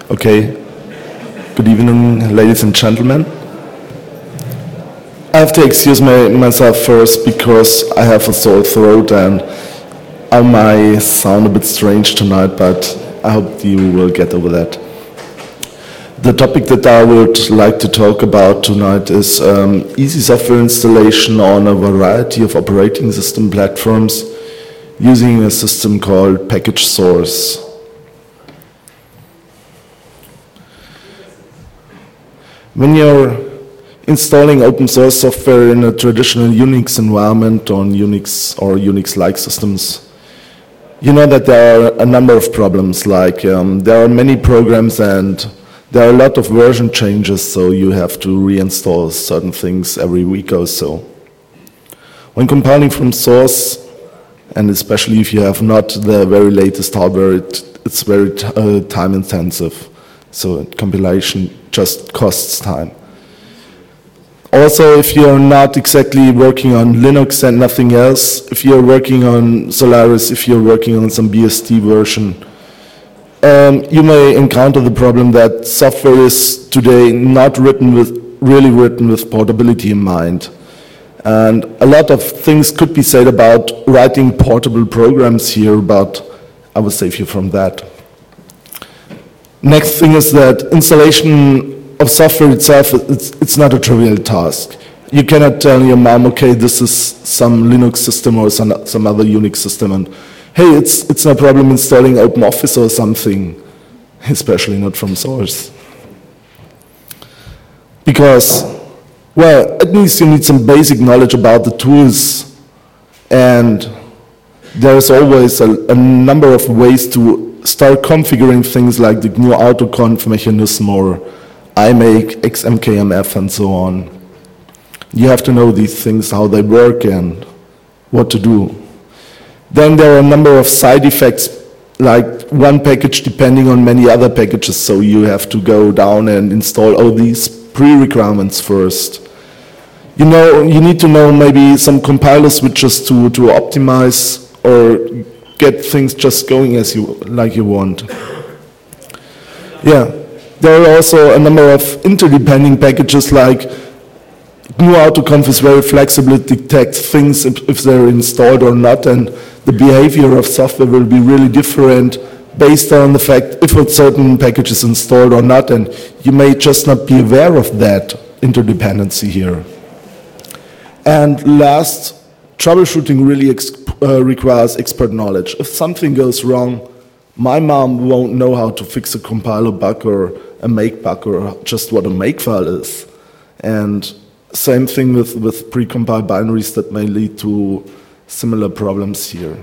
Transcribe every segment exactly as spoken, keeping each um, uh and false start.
Okay. Good evening, ladies and gentlemen. I have to excuse my, myself first because I have a sore throat and I might sound a bit strange tonight, but I hope you will get over that. The topic that I would like to talk about tonight is um, easy software installation on a variety of operating system platforms using a system called Package Source. When you're installing open source software in a traditional Unix environment on Unix or Unix-like systems, you know that there are a number of problems, like um, there are many programs and there are a lot of version changes, so you have to reinstall certain things every week or so. When compiling from source, and especially if you have not the very latest hardware, it, it's very uh, time intensive, so compilation just costs time. Also, if you're not exactly working on Linux and nothing else, if you're working on Solaris, if you're working on some B S D version, um, you may encounter the problem that software is today not written with, really written with portability in mind. And a lot of things could be said about writing portable programs here, but I will save you from that. Next thing is that installation of software itself, it's, it's not a trivial task. You cannot tell your mom, okay, this is some Linux system or some, some other Unix system, and hey, it's, it's no problem installing OpenOffice or something, especially not from source. Because, well, at least you need some basic knowledge about the tools, and there's always a, a number of ways to start configuring things like the G N U autoconf mechanism or I make, X M K M F, and so on. You have to know these things, how they work and what to do. Then there are a number of side effects, like one package depending on many other packages, so you have to go down and install all these pre-requirements first. You know, you need to know maybe some compiler switches to, to optimize or get things just going as you like you want. Yeah. There are also a number of interdepending packages, like G N U autoconf is very flexible, it detects things if, if they're installed or not, and the behavior of software will be really different based on the fact if a certain package is installed or not, and you may just not be aware of that interdependency here. And last, troubleshooting really ex uh, requires expert knowledge. If something goes wrong, my mom won't know how to fix a compiler bug or a make bug or just what a makefile is. And same thing with, with precompiled binaries that may lead to similar problems here.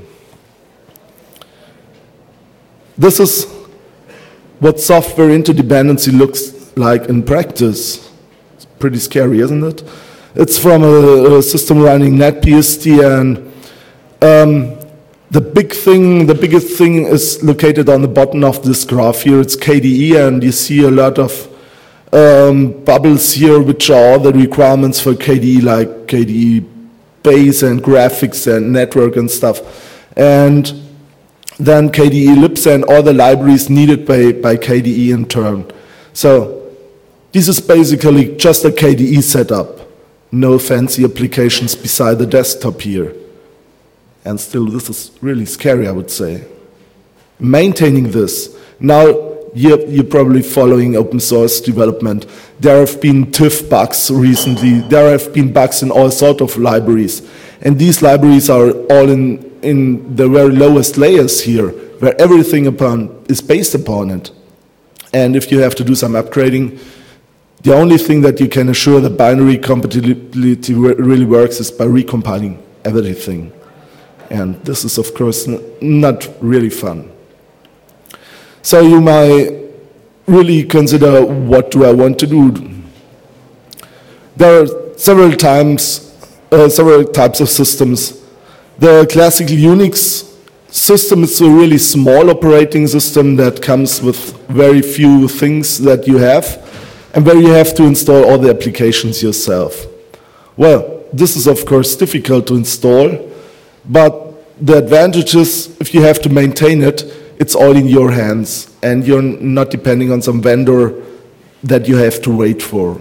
This is what software interdependency looks like in practice. It's pretty scary, isn't it? It's from a, a system running NetBSD, and um, The big thing, the biggest thing is located on the bottom of this graph here. It's K D E, and you see a lot of um, bubbles here, which are all the requirements for K D E, like K D E base and graphics and network and stuff. And then K D E libs and all the libraries needed by, by K D E in turn. So this is basically just a K D E setup. No fancy applications beside the desktop here. And still, this is really scary, I would say. Maintaining this. Now, you're, you're probably following open source development. There have been TIFF bugs recently. There have been bugs in all sorts of libraries. And these libraries are all in, in the very lowest layers here, where everything upon is based upon it. And if you have to do some upgrading, the only thing that you can assure that binary compatibility really works is by recompiling everything. And this is, of course, not really fun. So you might really consider, what do I want to do? There are several times, uh, several types of systems. The classical Unix system is a really small operating system that comes with very few things that you have, and where you have to install all the applications yourself. Well, this is, of course, difficult to install, but the advantage is, if you have to maintain it, it's all in your hands, and you're not depending on some vendor that you have to wait for.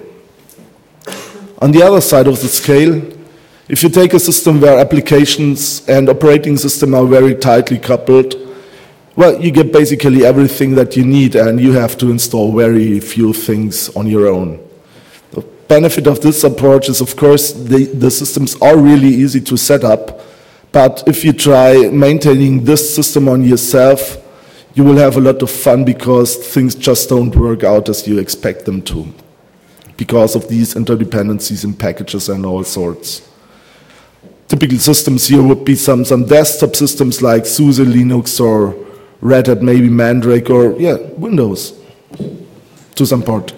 On the other side of the scale, if you take a system where applications and operating system are very tightly coupled, well, you get basically everything that you need, and you have to install very few things on your own. The benefit of this approach is, of course, the, the systems are really easy to set up, but if you try maintaining this system on yourself, you will have a lot of fun because things just don't work out as you expect them to, because of these interdependencies in packages and all sorts. Typical systems here would be some, some desktop systems like SUSE Linux or Red Hat, maybe Mandrake, or yeah, Windows to some part.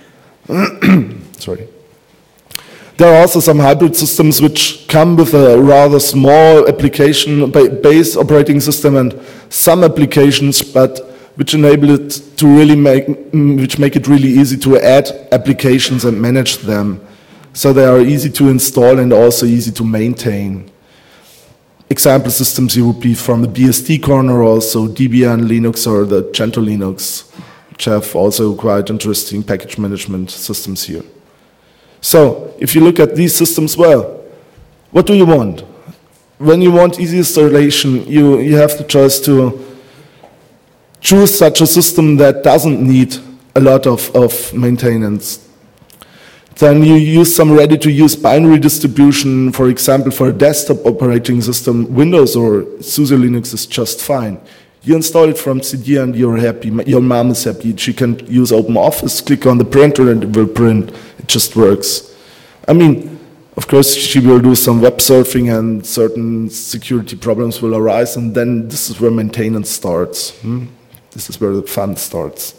Sorry. There are also some hybrid systems which come with a rather small application-based operating system and some applications, but which enable it to really make, which make it really easy to add applications and manage them. So they are easy to install and also easy to maintain. Example systems here would be from the B S D corner, also Debian Linux or the Gentoo Linux, which have also quite interesting package management systems here. So if you look at these systems, well, what do you want? When you want easy installation, you, you have the choice to choose such a system that doesn't need a lot of, of maintenance. Then you use some ready-to-use binary distribution, for example, for a desktop operating system, Windows or SUSE Linux is just fine. You install it from C D and you're happy, your mom is happy, she can use OpenOffice, click on the printer and it will print, it just works. I mean, of course she will do some web surfing and certain security problems will arise, and then this is where maintenance starts. Hmm? This is where the fun starts.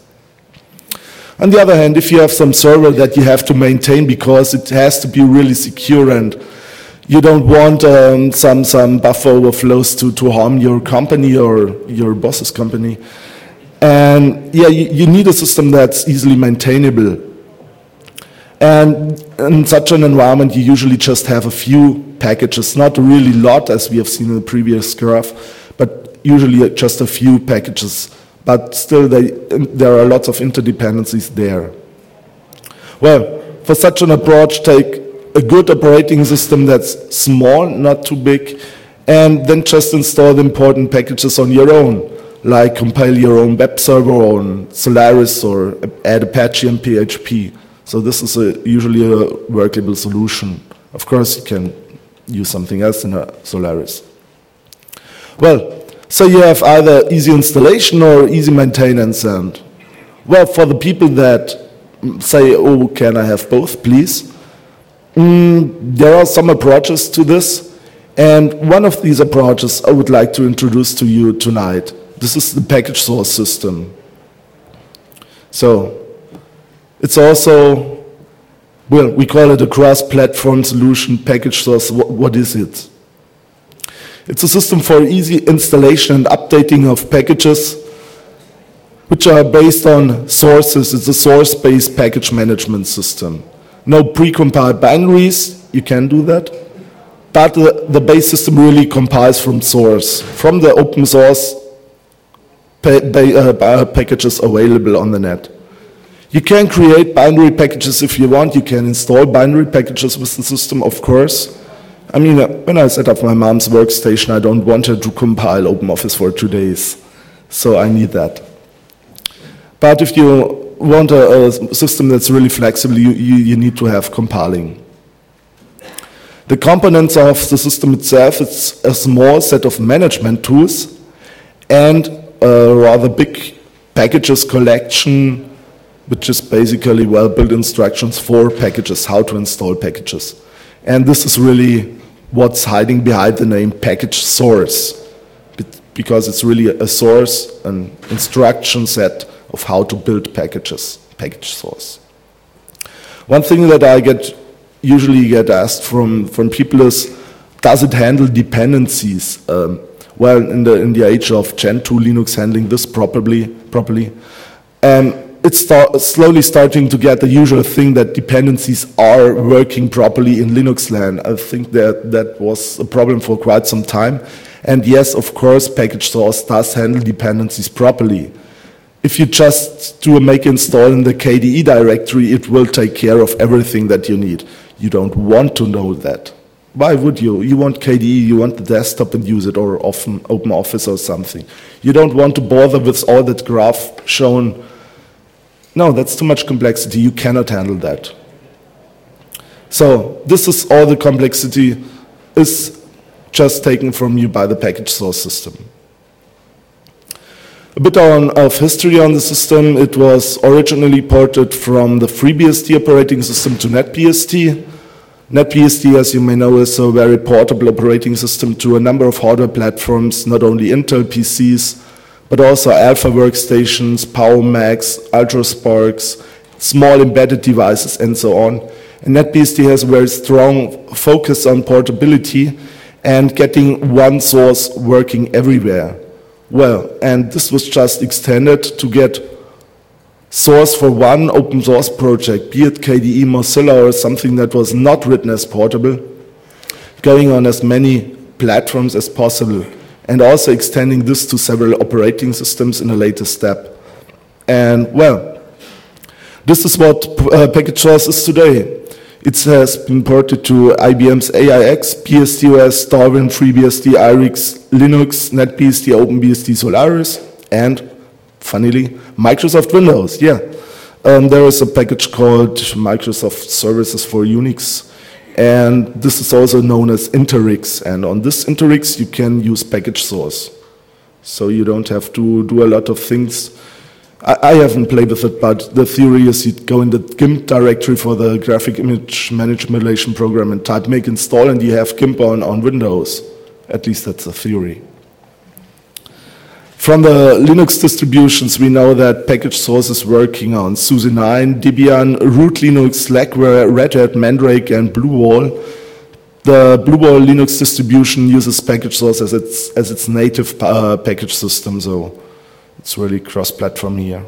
On the other hand, if you have some server that you have to maintain because it has to be really secure and you don't want um, some, some buffer overflows to, to harm your company or your boss's company, and yeah, you, you need a system that's easily maintainable. And in such an environment, you usually just have a few packages, not a really lot as we have seen in the previous graph, but usually just a few packages. But still, they, there are lots of interdependencies there. Well, for such an approach, take a good operating system that's small, not too big, and then just install the important packages on your own, like compile your own web server on Solaris or add Apache and P H P. So this is a, usually a workable solution. Of course, you can use something else in a Solaris. Well, so you have either easy installation or easy maintenance, and well, for the people that say, oh, can I have both, please? Mm, there are some approaches to this, and one of these approaches I would like to introduce to you tonight. This is the package source system. So, it's also, well, we call it a cross-platform solution, package source. What, what is it? It's a system for easy installation and updating of packages which are based on sources. It's a source-based package management system. No precompiled binaries, you can do that, but the, the base system really compiles from source, from the open source pa uh, packages available on the net. You can create binary packages if you want, you can install binary packages with the system, of course. I mean, when I set up my mom's workstation, I don't want her to compile OpenOffice for two days, so I need that. But if you want a, a system that's really flexible, you, you, you need to have compiling. The components of the system itself, it's a small set of management tools and a rather big packages collection, which is basically well-built instructions for packages, how to install packages. And this is really what's hiding behind the name package source, because it's really a source, an instruction set of how to build packages, package source. One thing that I get usually get asked from, from people is, does it handle dependencies? Um, well, in the, in the age of Gentoo Linux handling this properly, properly um, it's start, slowly starting to get the usual thing that dependencies are working properly in Linux land. I think that that was a problem for quite some time. And yes, of course, package source does handle dependencies properly. If you just do a make install in the K D E directory, it will take care of everything that you need. You don't want to know that. Why would you? You want K D E, you want the desktop and use it, or often Open Office or something. You don't want to bother with all that graph shown. No, that's too much complexity. You cannot handle that. So this is all the complexity is just taken from you by the package source system. A bit on, of history on the system. It was originally ported from the FreeBSD operating system to NetBSD. NetBSD, as you may know, is a very portable operating system to a number of hardware platforms, not only Intel P Cs, but also Alpha workstations, PowerMacs, UltraSparks, small embedded devices, and so on. And NetBSD has a very strong focus on portability and getting one source working everywhere. Well, and this was just extended to get source for one open source project, be it K D E, Mozilla, or something that was not written as portable, going on as many platforms as possible, and also extending this to several operating systems in a later step. And, well, this is what uh, package source is today. It has been ported to I B M's A I X, BSDOS, Darwin, FreeBSD, I R I X, Linux, NetBSD, OpenBSD, Solaris, and, funnily, Microsoft Windows. Yeah, um, there is a package called Microsoft Services for Unix, and this is also known as Interix. And on this Interix, you can use package source, so you don't have to do a lot of things. I haven't played with it, but the theory is you go in the GIMP directory for the graphic image manipulation program and type make install, and you have GIMP on, on Windows. At least that's the theory. From the Linux distributions, we know that package source is working on SUSE nine, Debian, Root Linux, Slackware, Red Hat, Mandrake, and Bluewall. The Bluewall Linux distribution uses package source as its, as its native uh, package system, so it's really cross-platform here.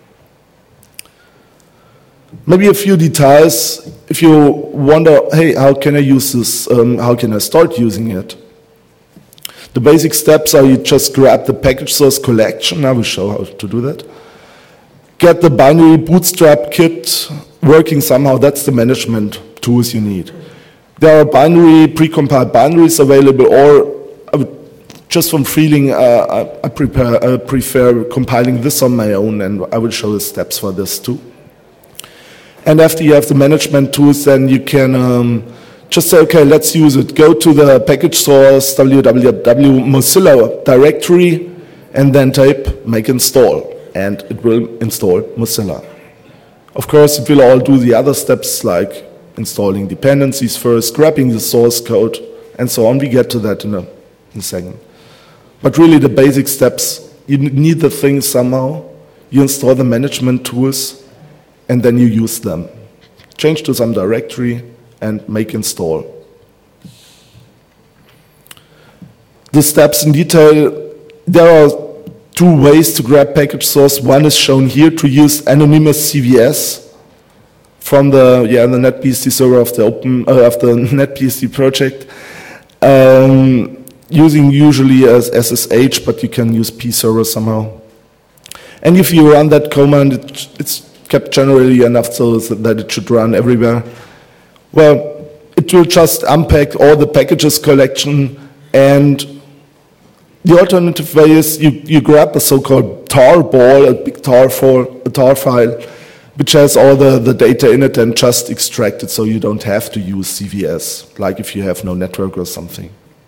Maybe a few details. If you wonder, hey, how can I use this? Um, how can I start using it? The basic steps are you just grab the package source collection. I will show how to do that. Get the binary bootstrap kit working somehow. That's the management tools you need. There are binary, precompiled binaries available, or I would just from feeling, uh, I, prepare, I prefer compiling this on my own, and I will show the steps for this too. And after you have the management tools, then you can um, just say, okay, let's use it. Go to the package source w w w dot mozilla directory, and then type make install, and it will install Mozilla. Of course, it will all do the other steps like installing dependencies first, grabbing the source code, and so on. We get to that in a, in a second. But really the basic steps, you need the things somehow, you install the management tools, and then you use them. Change to some directory and make install. The steps in detail, there are two ways to grab package source. One is shown here, to use anonymous C V S from the, yeah, the NetBSD server of the, open, uh, of the NetBSD project. Um, using usually as S S H, but you can use pserver somehow. And if you run that command, it, it's kept generally enough so that it should run everywhere. Well, it will just unpack all the packages collection, and the alternative way is you, you grab a so-called tar ball, a big tar, file, a tar file, which has all the, the data in it, and just extract it so you don't have to use C V S, like if you have no network or something.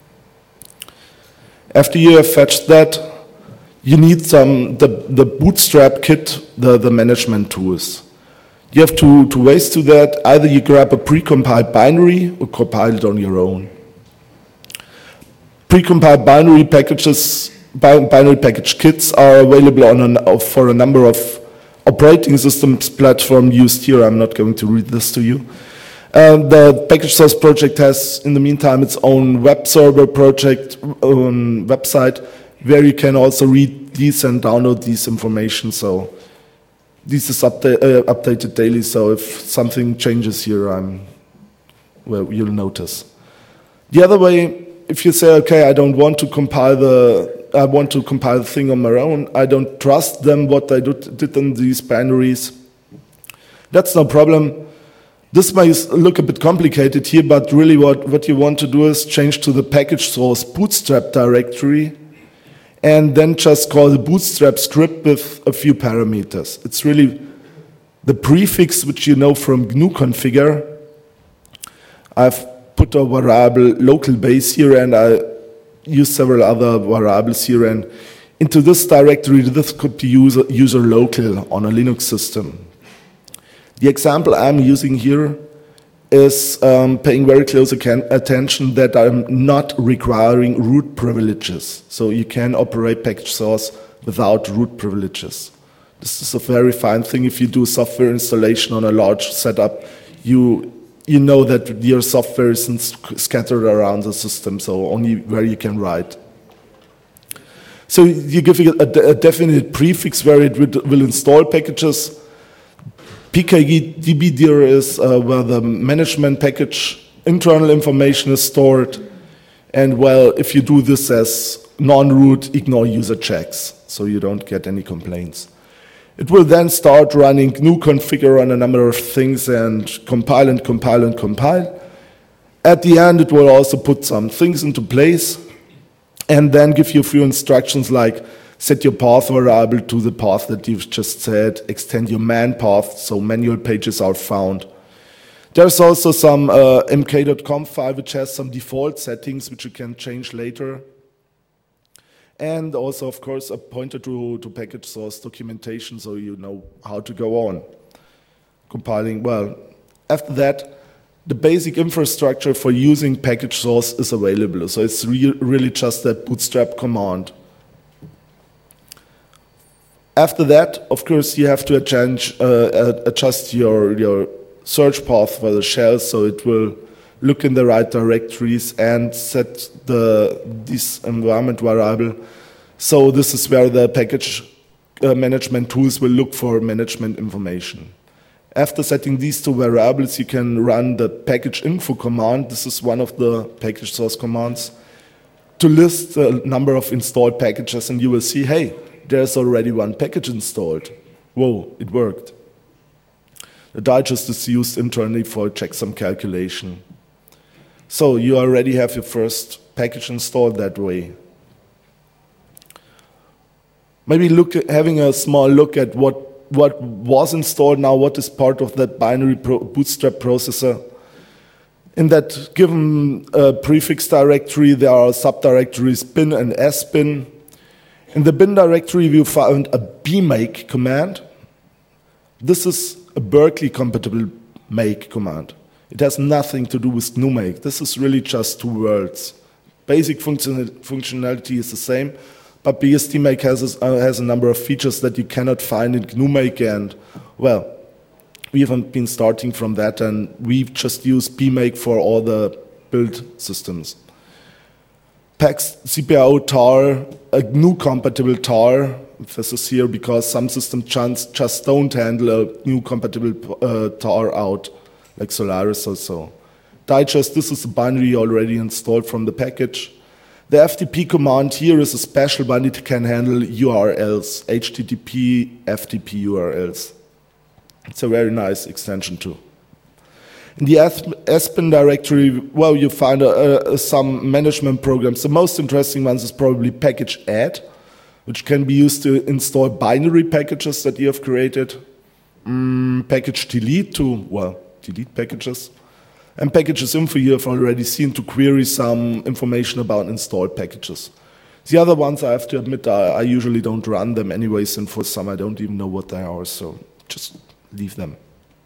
After you have fetched that, you need some the, the bootstrap kit, the, the management tools. You have two, two ways to that. Either you grab a precompiled binary or compile it on your own. Precompiled binary packages, binary package kits are available on a, for a number of operating systems platform used here. I'm not going to read this to you. Uh, the package source project has, in the meantime, its own web server project, own website, where you can also read these and download these information. So this is update, uh, updated daily. So if something changes here, I'm, well, you'll notice. The other way if you say, okay, I don't want to compile the, I want to compile the thing on my own, I don't trust them what they did in these binaries, that's no problem. This may look a bit complicated here, but really what, what you want to do is change to the package source bootstrap directory and then just call the bootstrap script with a few parameters. It's really the prefix which you know from G N U configure. I've put a variable local base here and I use several other variables here, and into this directory this could be user, user local on a Linux system. The example I'm using here is um, paying very close attention that I'm not requiring root privileges. So you can operate package source without root privileges. This is a very fine thing. If you do software installation on a large setup, you you know that your software isn't scattered around the system, so only where you can write. So you give it a, a definite prefix where it will install packages. P K D B dir is uh, where the management package internal information is stored. And well, if you do this as non-root, ignore user checks, so you don't get any complaints. It will then start running G N U configure on a number of things and compile and compile and compile. At the end, it will also put some things into place and then give you a few instructions like set your path variable to the path that you've just said, extend your man path so manual pages are found. There's also some uh, m k dot conf file which has some default settings which you can change later. And also, of course, a pointer to, to package source documentation so you know how to go on compiling. Well, after that, the basic infrastructure for using package source is available. So it's re really just that bootstrap command. After that, of course, you have to change, uh, adjust your, your search path for the shell so it will look in the right directories and set the this environment variable. So this is where the package uh, management tools will look for management information. After setting these two variables, you can run the package info command. This is one of the package source commands to list the number of installed packages, and you will see, hey, there's already one package installed. Whoa, it worked. The digest is used internally for checksum calculation. So you already have your first package installed that way. Maybe look at, having a small look at what, what was installed now, what is part of that binary pro bootstrap processor. In that given uh, prefix directory, there are subdirectories bin and sbin. In the bin directory, we found a bmake command. This is a Berkeley compatible make command. It has nothing to do with G N U make. This is really just two words. Basic function functionality is the same, but B S D make has a, uh, has a number of features that you cannot find in G N U make, and well, we haven't been starting from that, and we've just used bmake for all the build systems. Pax C P I O tar, a G N U compatible tar. This is here because some systems just don't handle a G N U compatible uh, tar out, like Solaris or so. Digest, this is a binary already installed from the package. The F T P command here is a special binary that can handle U R Ls, H T T P, F T P U R Ls. It's a very nice extension too. In the sbin directory, well, you find uh, uh, some management programs. The most interesting ones is probably package add, which can be used to install binary packages that you have created. Mm, package delete to, well, delete packages. And packages info you have already seen to query some information about installed packages. The other ones, I have to admit, I, I usually don't run them anyways, and for some I don't even know what they are, so just leave them.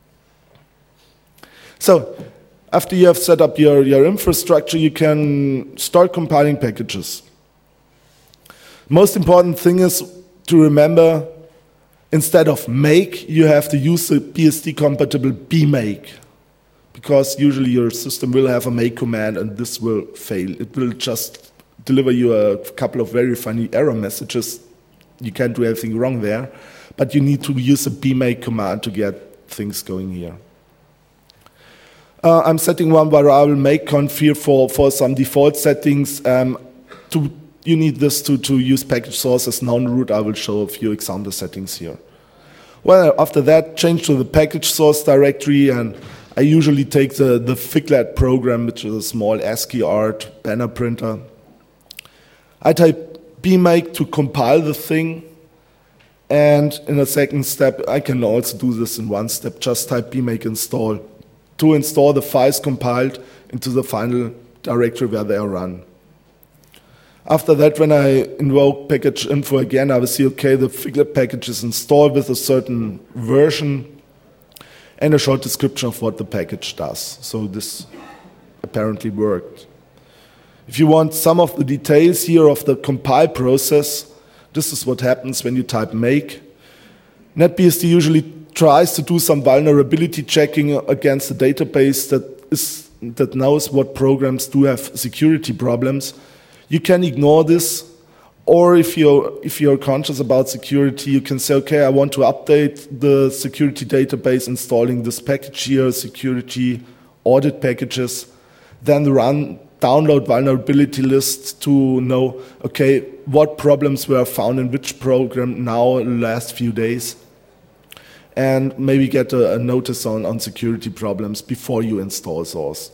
So, after you have set up your, your infrastructure, you can start compiling packages. Most important thing is to remember, instead of make, you have to use the B S D compatible bmake, because usually your system will have a make command and this will fail. It will just deliver you a couple of very funny error messages. You can't do anything wrong there, but you need to use a bmake command to get things going here. Uh, I'm setting one variable makeconf here for, for some default settings. Um, to, you need this to, to use package source as non-root. I will show a few example settings here. Well, after that, change to the package source directory, and I usually take the, the Figlet program, which is a small ASCII art banner printer. I type bmake to compile the thing, and in a second step, I can also do this in one step, just type bmake install to install the files compiled into the final directory where they are run. After that, when I invoke package info again, I will see, okay, the Figlet package is installed with a certain version and a short description of what the package does. So this apparently worked. If you want some of the details here of the compile process, this is what happens when you type make. NetBSD usually tries to do some vulnerability checking against the database that is that knows what programs do have security problems. You can ignore this, or if you're if you're conscious about security, you can say, okay, I want to update the security database, installing this package here, security audit packages, then run download vulnerability lists to know, okay, what problems were found in which program now in the last few days, and maybe get a, a notice on, on security problems before you install source.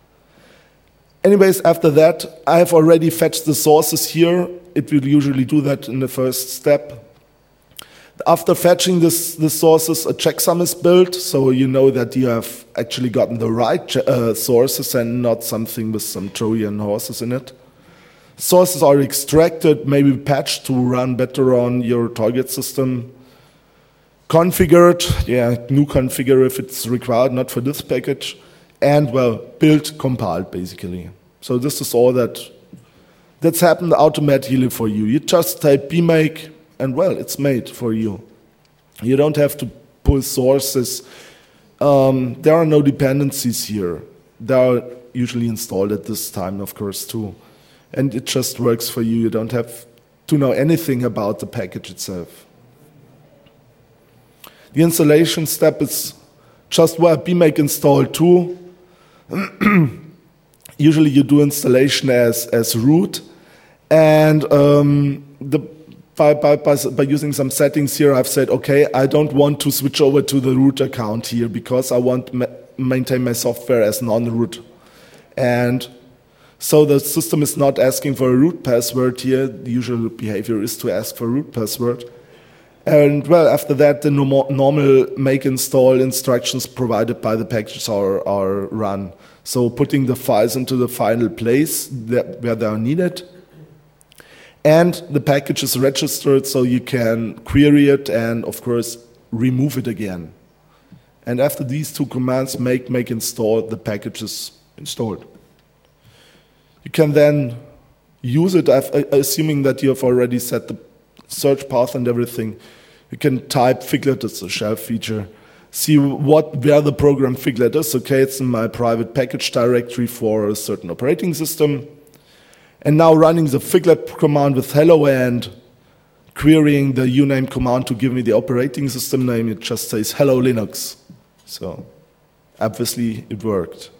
Anyways, after that, I have already fetched the sources here. It will usually do that in the first step. After fetching this, the sources, a checksum is built, so you know that you have actually gotten the right uh, sources and not something with some Trojan horses in it. Sources are extracted, maybe patched to run better on your target system. Configured, yeah, new configure if it's required, not for this package. And, well, built, compiled, basically. So this is all that that's happened automatically for you. You just type bmake, and, well, it's made for you. You don't have to pull sources. Um, there are no dependencies here. They are usually installed at this time, of course, too. And it just works for you. You don't have to know anything about the package itself. The installation step is just, well, bmake install too. Usually you do installation as, as root, and um, the, by, by, by, by using some settings here, I've said, okay, I don't want to switch over to the root account here because I want to ma maintain my software as non-root. And so the system is not asking for a root password here. The usual behavior is to ask for a root password. And, well, after that, the normal make install instructions provided by the packages are, are run. So putting the files into the final place that, where they are needed. And the package is registered, so you can query it and, of course, remove it again. And after these two commands, make, make, install, the package is installed. You can then use it, assuming that you have already set the search path and everything. You can type Figlet, it's a shell feature, see what where the program Figlet is. Okay, it's in my private package directory for a certain operating system. And now running the Figlet command with hello and querying the uname command to give me the operating system name, it just says hello Linux. So obviously it worked.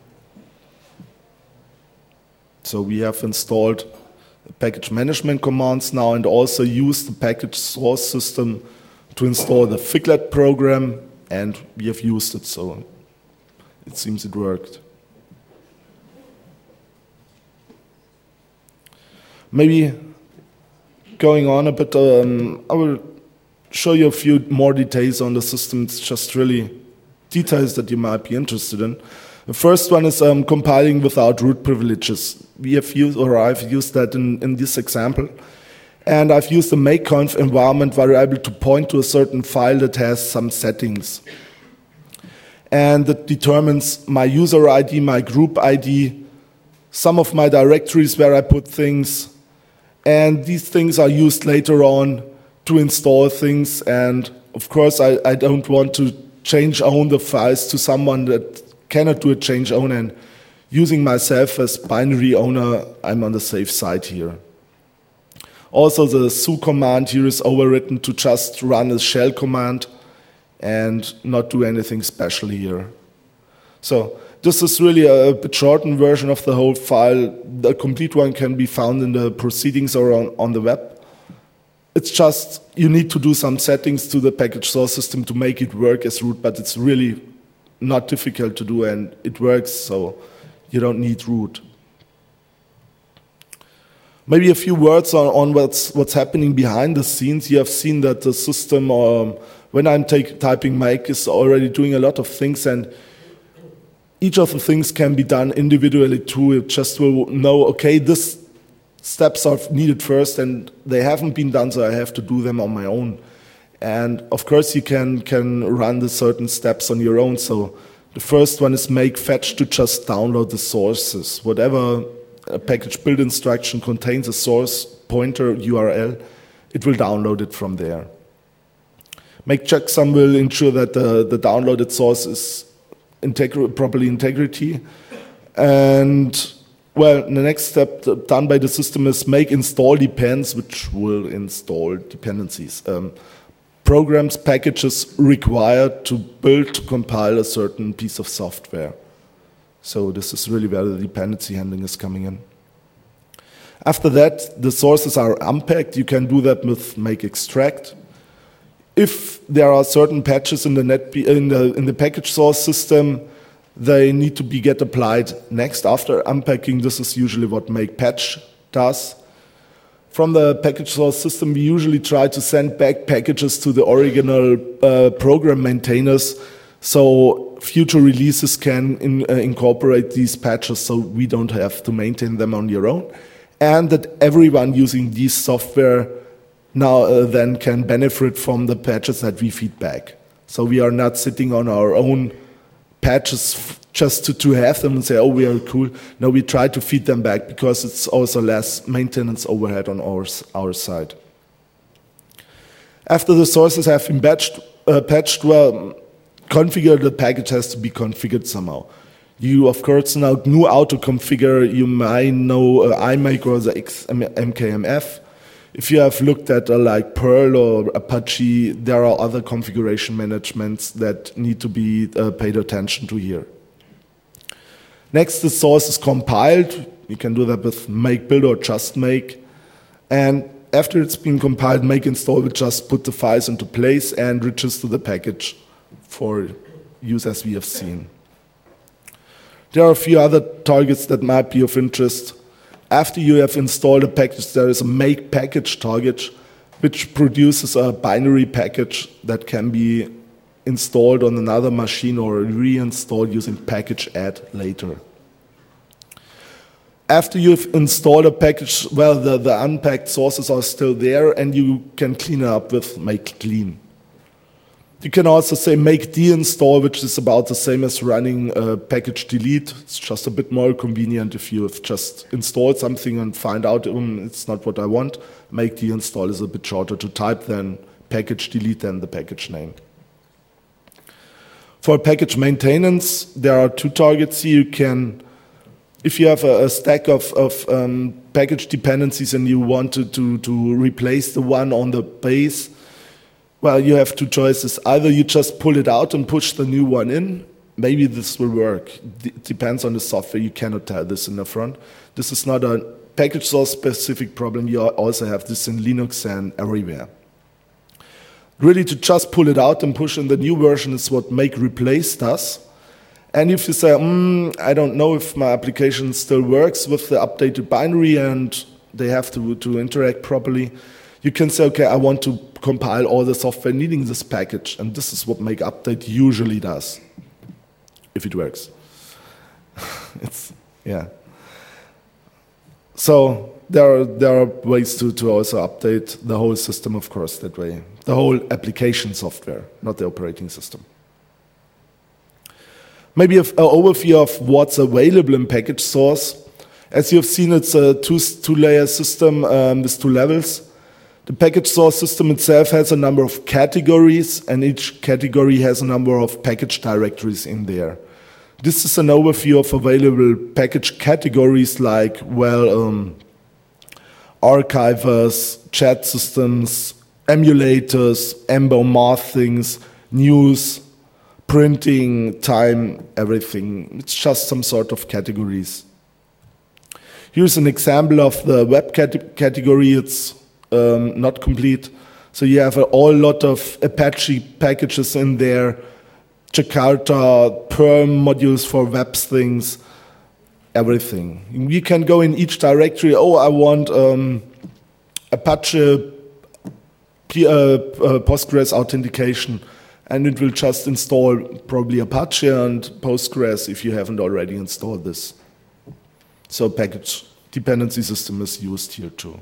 So we have installed package management commands now and also use the package source system to install the Figlet program, and we have used it, so it seems it worked. Maybe going on a bit, um, I will show you a few more details on the system. It's just really details that you might be interested in. The first one is um, compiling without root privileges. We have used, or I've used that in, in this example. And I've used the makeconf environment variable to point to a certain file that has some settings. And that determines my user I D, my group I D, some of my directories where I put things. And these things are used later on to install things. And of course, I, I don't want to change own the files to someone that cannot do a change own, and using myself as binary owner, I'm on the safe side here. Also, the su command here is overwritten to just run a shell command and not do anything special here. So This is really a bit shortened version of the whole file. The complete one can be found in the proceedings or on, on the web. It's just you need to do some settings to the package source system to make it work as root, but it's really not difficult to do, and it works, so you don't need root. Maybe a few words on, on what's, what's happening behind the scenes. You have seen that the system, um, when I'm take, typing make, is already doing a lot of things, and each of the things can be done individually too. It just will know, okay, this steps are needed first, and they haven't been done, so I have to do them on my own. And of course, you can, can run the certain steps on your own. So the first one is make fetch to just download the sources. Whatever a package build instruction contains a source pointer U R L, it will download it from there. Make checksum will ensure that the, the downloaded source is integri- properly integrity. And well, the next step done by the system is make install depends, which will install dependencies. Um, programs, packages required to build, to compile a certain piece of software. So this is really where the dependency handling is coming in. After that, the sources are unpacked. You can do that with make extract. If there are certain patches in the net in the in the package source system, they need to be get applied next after unpacking. This is usually what make patch does. From the package source system, we usually try to send back packages to the original uh, program maintainers, so future releases can in, uh, incorporate these patches, so we don't have to maintain them on your own, and that everyone using this software now uh, then can benefit from the patches that we feed back. So we are not sitting on our own patches just to, to have them and say, oh, we are cool. No, we try to feed them back because it's also less maintenance overhead on our, our side. After the sources have been patched, uh, patched, well, configure the package has to be configured somehow. You, of course, now know how to configure. You might know uh, iMake or the X M K M F. If you have looked at uh, like Perl or Apache, there are other configuration managements that need to be uh, paid attention to here. Next, the source is compiled. You can do that with make build or just make. And after it's been compiled, make install will just put the files into place and register the package for use as we have seen. There are a few other targets that might be of interest. After you have installed a package, there is a make package target, which produces a binary package that can be installed on another machine or reinstalled using package add later. After you've installed a package, well, the, the unpacked sources are still there, and you can clean it up with make clean. You can also say make deinstall, which is about the same as running a package delete. It's just a bit more convenient if you have just installed something and find out um, it's not what I want. Make deinstall is a bit shorter to type than package delete than the package name. For package maintenance, there are two targets here. You can, if you have a, a stack of, of um, package dependencies and you want to, to, to replace the one on the base, well, you have two choices. Either you just pull it out and push the new one in. Maybe this will work. It depends on the software. You cannot tell this in the front. This is not a package source specific problem. You also have this in Linux and everywhere. Really, to just pull it out and push in the new version is what make replace does. And if you say, mm, I don't know if my application still works with the updated binary and they have to, to interact properly, you can say, okay, I want to compile all the software needing this package, and this is what make update usually does, if it works. It's, yeah. So there are, there are ways to, to also update the whole system, of course, that way. The whole application software, not the operating system. Maybe an overview of what's available in package source. As you have seen, it's a two, two-layer system um, with two levels. The package source system itself has a number of categories, and each category has a number of package directories in there. This is an overview of available package categories like, well, um, archivers, chat systems, emulators, embomath things, news, printing, time, everything. It's just some sort of categories. Here's an example of the web cat category. It's um, not complete. So you have a whole lot of Apache packages in there, Jakarta, Perl modules for web things, everything. You can go in each directory. Oh, I want um, Apache P uh, uh, Postgres authentication, and it will just install probably Apache and Postgres if you haven't already installed this. So package dependency system is used here too.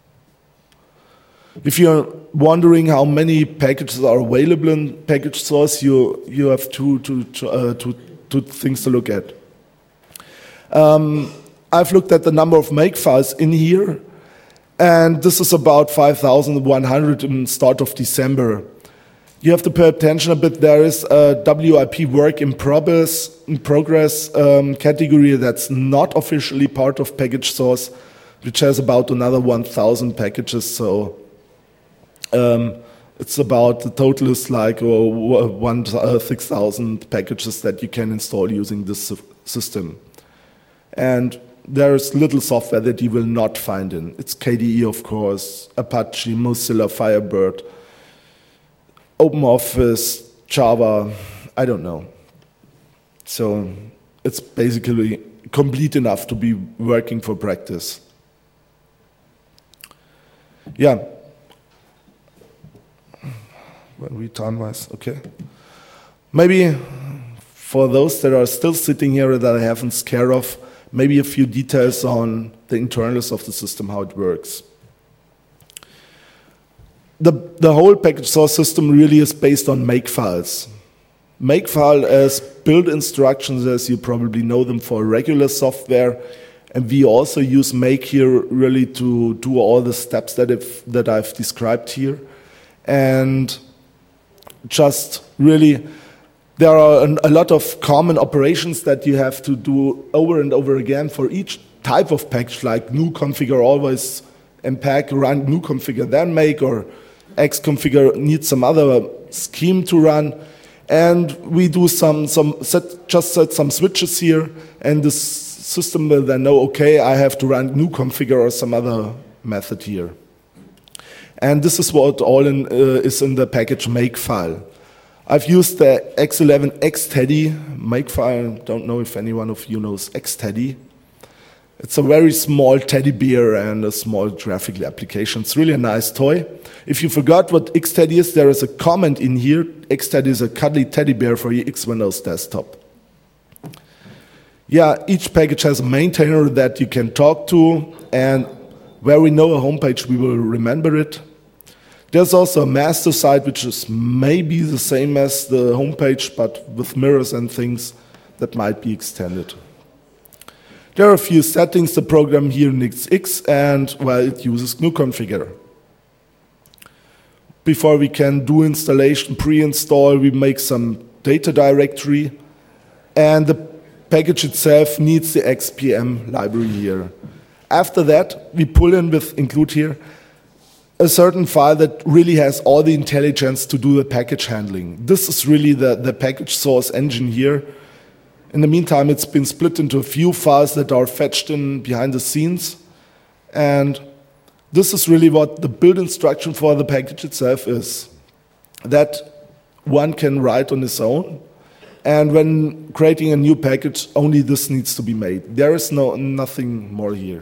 If you're wondering how many packages are available in package source, you you have two two uh, two, two things to look at. Um, I've looked at the number of makefiles in here, and this is about five thousand one hundred in the start of December. You have to pay attention a bit. There is a W I P work in progress, in progress um, category that's not officially part of package source, which has about another one thousand packages. So um, it's about, the total is like uh, one, uh, six thousand packages that you can install using this system. And there's little software that you will not find in. It's K D E, of course, Apache, Mozilla, Firebird, OpenOffice, Java, I don't know. So it's basically complete enough to be working for practice. Yeah. Well, we time-wise, okay. Maybe for those that are still sitting here that I haven't scared of, maybe a few details on the internals of the system, how it works. The, the whole package source system really is based on makefiles. Makefile as build instructions, as you probably know them for regular software, and we also use make here really to do all the steps that, if, that I've described here. And just really, there are an, a lot of common operations that you have to do over and over again for each type of package, like new configure always, mpack, run new configure, then make, or xconfigure needs some other scheme to run. And we do some, some set, just set some switches here, and the system will then know, okay, I have to run new configure or some other method here. And this is what all in, uh, is in the package makefile. I've used the X eleven Xteddy makefile. Don't know if anyone of you knows Xteddy. It's a very small teddy bear and a small graphical application. It's really a nice toy. If you forgot what Xteddy is, there is a comment in here. Xteddy is a cuddly teddy bear for your X Windows desktop. Yeah, each package has a maintainer that you can talk to, and where we know a homepage, we will remember it. There's also a master site, which is maybe the same as the homepage, but with mirrors and things that might be extended. There are a few settings. The program here in X X, and well, it uses G N U Configure. Before we can do installation, pre-install, we make some data directory, and the package itself needs the X P M library here. After that, we pull in with include here a certain file that really has all the intelligence to do the package handling. This is really the, the package source engine here. In the meantime, it's been split into a few files that are fetched in behind the scenes. And this is really what the build instruction for the package itself is. That one can write on its own. And when creating a new package, only this needs to be made. There is no nothing more here.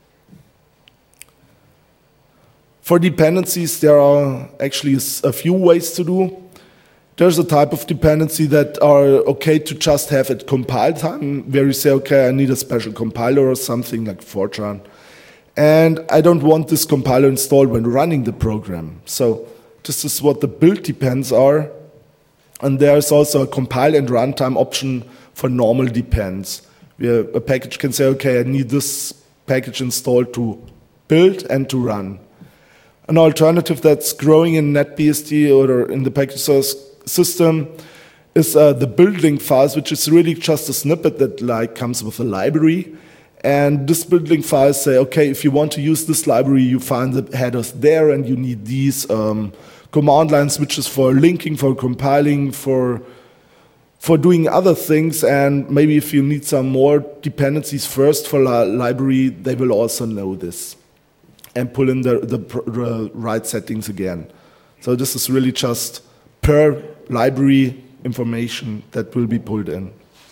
For dependencies, there are actually a few ways to do. There's a type of dependency that are okay to just have at compile time, where you say, okay, I need a special compiler or something like Fortran. And I don't want this compiler installed when running the program. So this is what the build depends are. And there's also a compile and runtime option for normal depends, where a package can say, okay, I need this package installed to build and to run. An alternative that's growing in NetBSD or in the package source system is uh, the build link files, which is really just a snippet that like comes with a library. And this build link files say, okay, if you want to use this library, you find the headers there, and you need these um, command line switches for linking, for compiling, for for doing other things, and maybe if you need some more dependencies first for li library, they will also know this and pull in the, the, the right settings again. So this is really just per library information that will be pulled in.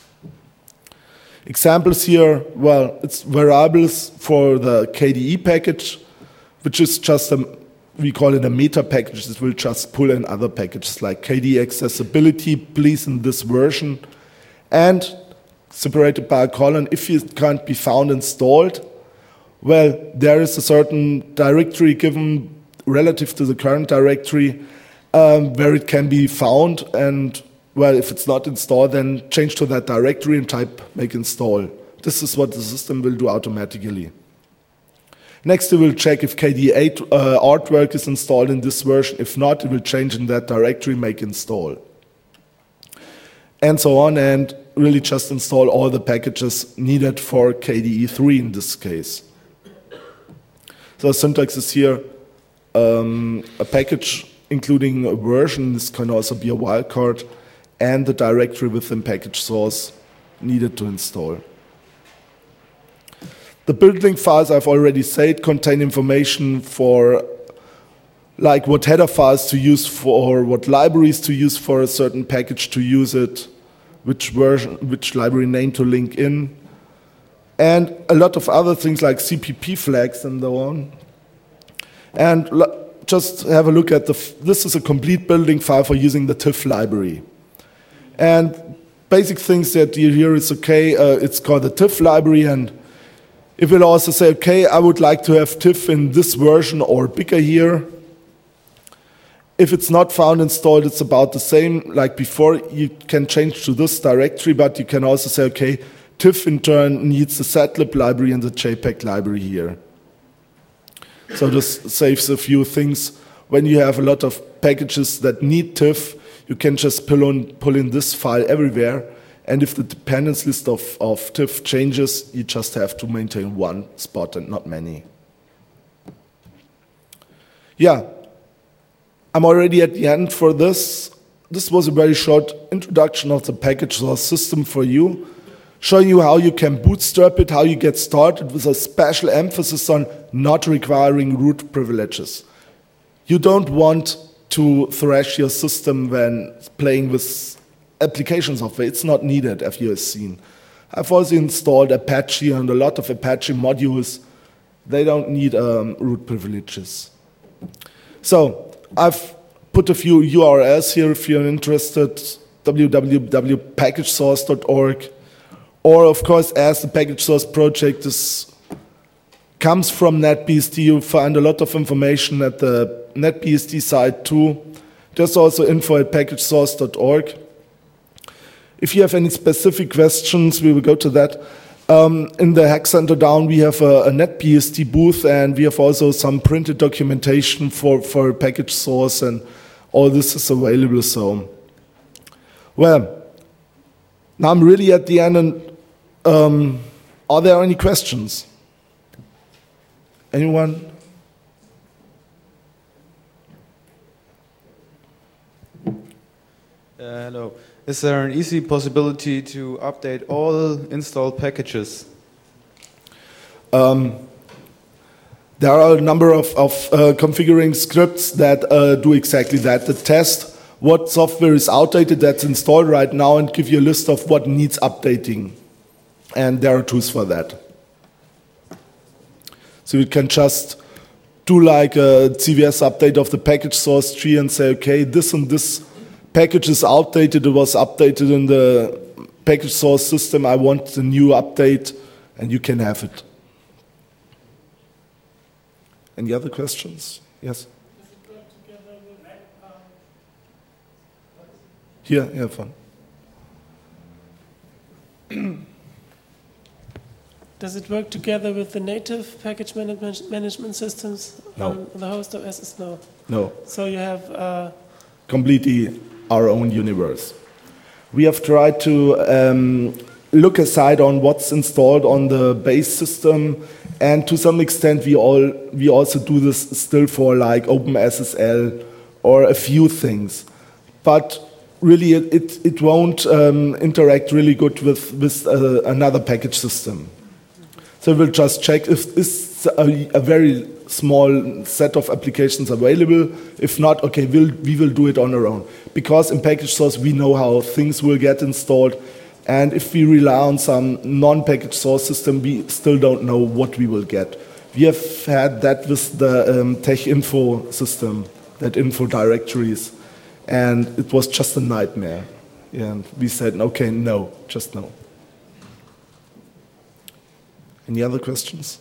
Examples here, well, it's variables for the K D E package, which is just a, we call it a meta package that will just pull in other packages like K D E accessibility, please in this version, and separated by a colon, if it can't be found installed, well, there is a certain directory given relative to the current directory um, where it can be found, and well, if it's not installed, then change to that directory and type make install. This is what the system will do automatically. Next, it will check if K D E eight uh, artwork is installed in this version. If not, it will change in that directory, make install. And so on, and really just install all the packages needed for K D E three in this case. So the syntax is here, um, a package including a version, this can also be a wildcard, and the directory within package source needed to install. The build-link files, I've already said, contain information for like what header files to use for, what libraries to use for a certain package to use it, which version, which library name to link in, and a lot of other things like C P P flags and so on. And just have a look at the, this is a complete building file for using the TIFF library. And basic things that you hear is okay, uh, it's called the TIFF library, and it will also say, okay, I would like to have TIFF in this version or bigger here. If it's not found installed, it's about the same like before. You can change to this directory, but you can also say, okay, TIFF in turn needs the zlib library and the JPEG library here. So this saves a few things. When you have a lot of packages that need TIFF, you can just pull, on, pull in this file everywhere, and if the dependence list of, of TIFF changes, you just have to maintain one spot and not many. Yeah, I'm already at the end for this. This was a very short introduction of the package source system for you, showing you how you can bootstrap it, how you get started, with a special emphasis on not requiring root privileges. You don't want to thrash your system when playing with application software. It's not needed, as you have seen. I've also installed Apache and a lot of Apache modules. They don't need um, root privileges. So I've put a few U R Ls here if you're interested, w w w dot package source dot org. Or, of course, as the package source project is, comes from NetBSD, you'll find a lot of information at the NetBSD site too. There's also info at package source dot org. If you have any specific questions, we will go to that. Um, in the Hack Center down, we have a, a NetBSD booth, and we have also some printed documentation for, for package source, and all this is available. So, well, now I'm really at the end, and um, are there any questions? Anyone? Uh, hello. Is there an easy possibility to update all installed packages? Um, there are a number of, of uh, configuring scripts that uh, do exactly that. That test what software is outdated that's installed right now and give you a list of what needs updating. And there are tools for that. So you can just do like a C V S update of the package source tree and say, okay, this and this package is outdated. It was updated in the package source system. I want the new update, and you can have it. Any other questions? Yes? Here, yeah, fun. Does it work together with the native package management management systems No. on the host O S? Is no. No. So you have uh, completely our own universe. We have tried to um, look aside on what's installed on the base system, and to some extent we all we also do this still for like OpenSSL or a few things. But really it, it, it won't um, interact really good with, with uh, another package system. So we'll just check if is a, a very small set of applications available. If not, okay, we'll, we will do it on our own. Because in package source we know how things will get installed, and if we rely on some non-package source system, we still don't know what we will get. We have had that with the um, Tech Info system, that info directories, and it was just a nightmare. And we said, okay, no, just no. Any other questions?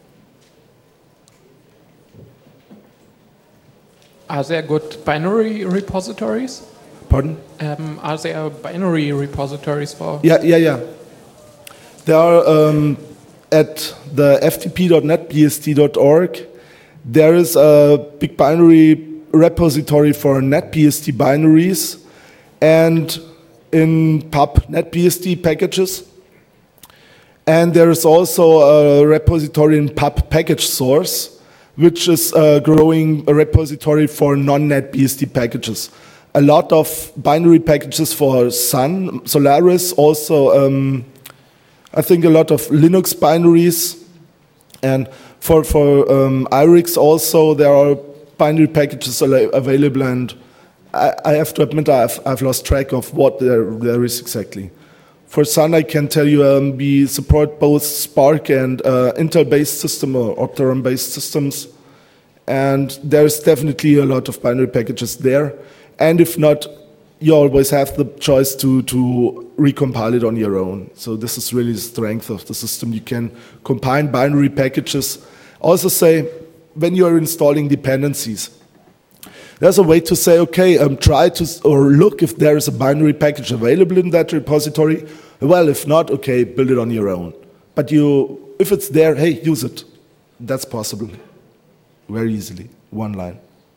Are there good binary repositories? Pardon? Um, are there binary repositories for? Yeah, yeah, yeah. There are um, at the f t p dot net b s d dot org. There is a big binary repository for NetBSD binaries and in pub NetBSD packages. And there is also a repository in pub package source, which is a growing repository for non-NetBSD packages. A lot of binary packages for Sun, Solaris, also um, I think a lot of Linux binaries, and for, for um, I R I X also there are binary packages available, and I, I have to admit I've, I've lost track of what there, there is exactly. For Sun I can tell you um, we support both Spark and uh, Intel-based system or Opteron-based systems, and there's definitely a lot of binary packages there. And if not, you always have the choice to, to recompile it on your own. So this is really the strength of the system. You can combine binary packages. Also say, when you are installing dependencies, there's a way to say, okay, um, try to, or look if there is a binary package available in that repository. Well, if not, okay, build it on your own. But you, if it's there, hey, use it. That's possible. Very easily, one line.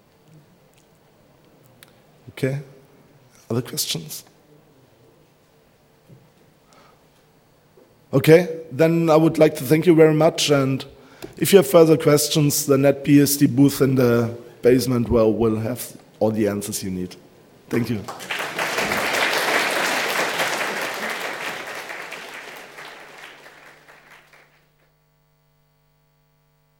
Okay, other questions? Okay, then I would like to thank you very much, and if you have further questions, the NetBSD booth in the basement, well, will have all the answers you need. Thank you.